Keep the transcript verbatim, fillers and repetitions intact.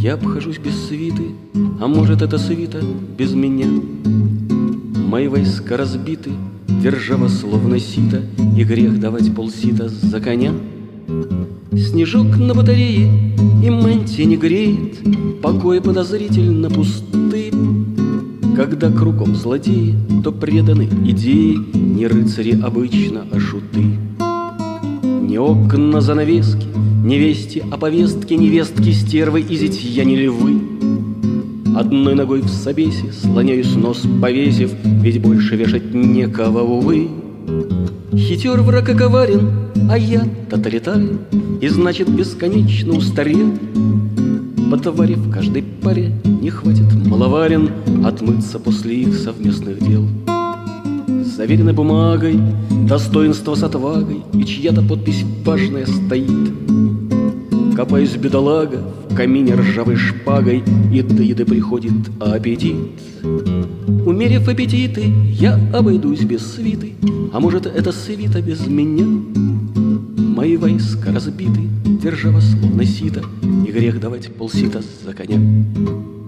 Я обхожусь без свиты, а может, это свита без меня. Мои войска разбиты, держава словно сито, и грех давать полсита за коня. Снежок на батарее и мантия не греет, покои подозрительно пусты. Когда кругом злодеи, то преданы идеи, не рыцари обычно, а шуты. Не окна занавески, не вести о повестке, невестки, стервы и зятья не львы. Одной ногой в собесе слоняюсь, нос повесив, ведь больше вешать некого, увы. Хитер враг и коварен, а я тоталитарен, и значит бесконечно устарел. По твари в каждой паре не хватит маловарен отмыться после их совместных дел. Заверены бумагой, достоинство с отвагой, и чья-то подпись важная стоит. Копаюсь, бедолага, в камине ржавой шпагой, и до еды приходит аппетит. Умерив аппетиты, я обойдусь без свиты, а может, это свита без меня. Мои войска разбиты, держава словно сито, и грех давать полсита за коня.